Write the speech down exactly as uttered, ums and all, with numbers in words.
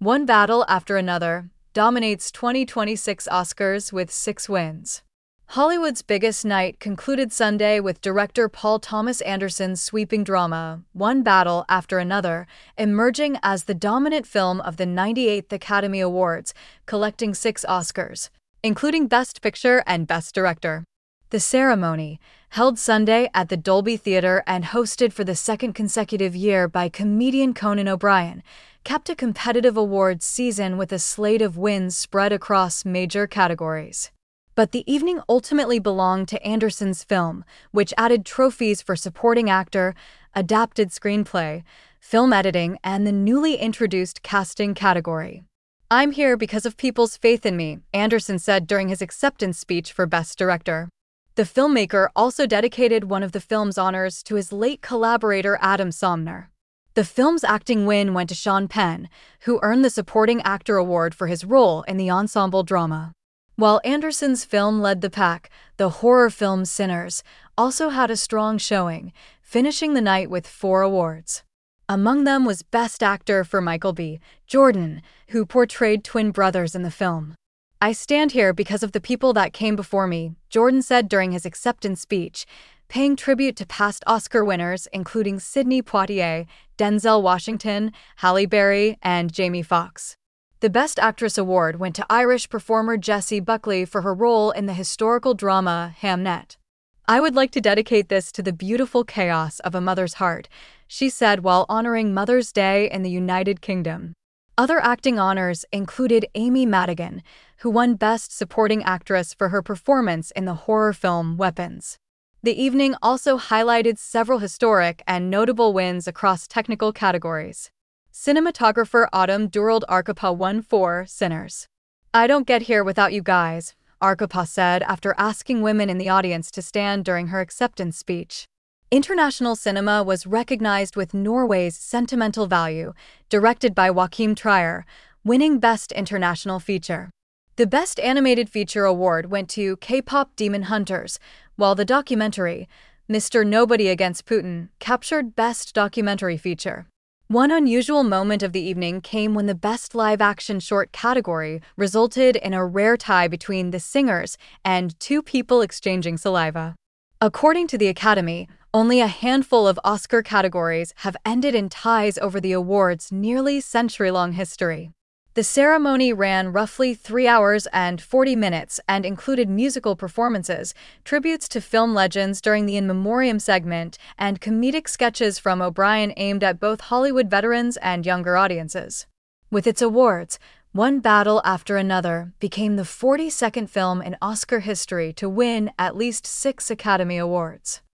one battle after another, dominates twenty twenty-six Oscars with six wins. Hollywood's biggest night concluded Sunday with director Paul Thomas Anderson's sweeping drama, One Battle After Another, emerging as the dominant film of the ninety-eighth Academy Awards, collecting six Oscars, including Best Picture and Best Director. The ceremony, held Sunday at the Dolby Theatre and hosted for the second consecutive year by comedian Conan O'Brien, capped a competitive awards season with a slate of wins spread across major categories. But the evening ultimately belonged to Anderson's film, which added trophies for supporting actor, adapted screenplay, film editing, and the newly introduced casting category. "I'm here because of people's faith in me," Anderson said during his acceptance speech for Best Director. The filmmaker also dedicated one of the film's honors to his late collaborator Adam Somner. The film's acting win went to Sean Penn, who earned the Supporting Actor Award for his role in the ensemble drama. While Anderson's film led the pack, the horror film Sinners also had a strong showing, finishing the night with four awards. Among them was Best Actor for Michael B. Jordan, who portrayed twin brothers in the film. "I stand here because of the people that came before me," Jordan said during his acceptance speech, paying tribute to past Oscar winners including Sidney Poitier, Denzel Washington, Halle Berry, and Jamie Foxx. The Best Actress award went to Irish performer Jessie Buckley for her role in the historical drama Hamnet. "I would like to dedicate this to the beautiful chaos of a mother's heart," she said while honoring Mother's Day in the United Kingdom. Other acting honors included Amy Madigan, who won Best Supporting Actress for her performance in the horror film Weapons. The evening also highlighted several historic and notable wins across technical categories. Cinematographer Autumn Durald Arkapaw won for Sinners. "I don't get here without you guys," Arkapaw said after asking women in the audience to stand during her acceptance speech. International cinema was recognized with Norway's Sentimental Value, directed by Joachim Trier, winning Best International Feature. The Best Animated Feature award went to K-pop Demon Hunters, while the documentary, Mister Nobody Against Putin, captured Best Documentary Feature. One unusual moment of the evening came when the Best Live-Action Short category resulted in a rare tie between The Singers and Two People Exchanging Saliva. According to the Academy, only a handful of Oscar categories have ended in ties over the award's nearly century-long history. The ceremony ran roughly three hours and forty minutes and included musical performances, tributes to film legends during the In Memoriam segment, and comedic sketches from O'Brien aimed at both Hollywood veterans and younger audiences. With its awards, One Battle After Another became the forty-second film in Oscar history to win at least six Academy Awards.